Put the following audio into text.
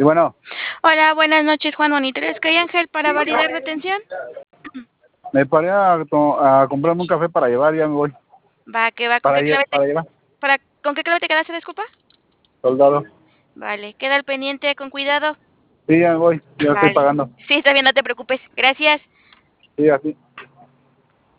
Y bueno, Hola, buenas noches, Juan Monitores. ¿Hay Ángel para validar retención? me paré a comprarme un café para llevar, ya me voy. Va, que va. ¿Con qué clave te, Para llevar, ¿con qué clave te quedaste, disculpa? soldado. Vale, queda al pendiente, con cuidado. Sí, ya me voy, ya estoy Vale. pagando. Sí, está bien, no te preocupes. Gracias. Sí, así.